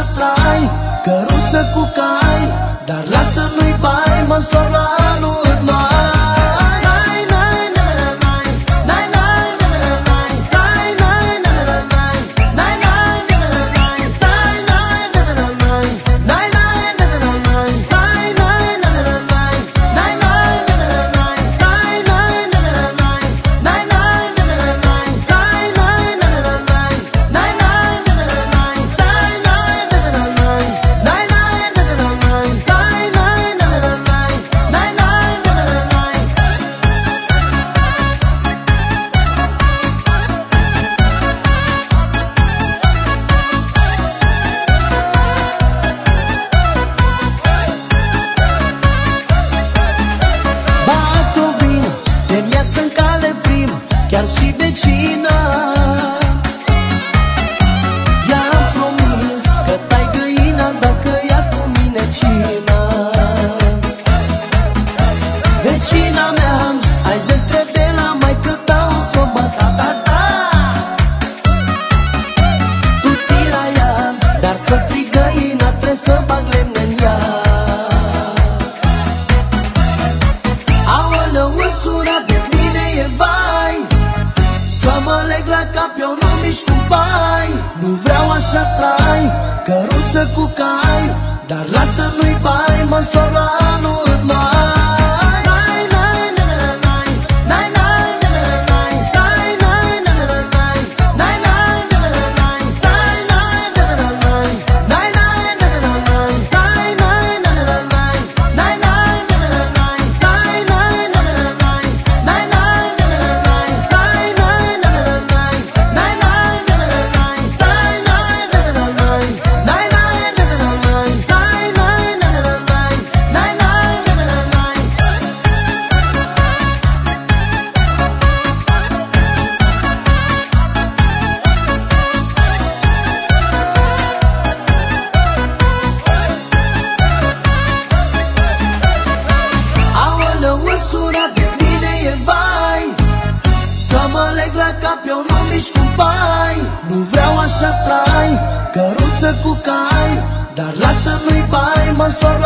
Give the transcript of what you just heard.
trai, căruță cu cai, dar lasă nu-i bai, mă însor la anul mai. Chiar și vecina i-am promis că tai găina dacă ia cu mine cina. Vecina mea, ai zestre de la maică ta, o s-o bat, ta. Tu ții la ea, dar să frii găina, trebuie să bag lemne în ea. Aoleu, măsura de mine e vai, să mă leg la cap, eu nu mișc cu bai. Nu vreau așa trai, căruță cu cai, dar lasă nu-i bai, mă însor la anul în mai. Măsura de mine e vai, să mă leg la cap, eu nu mișc cu bai. Nu vreau așa trai, căruță cu cai, dar lasă nu-i bai, mă însor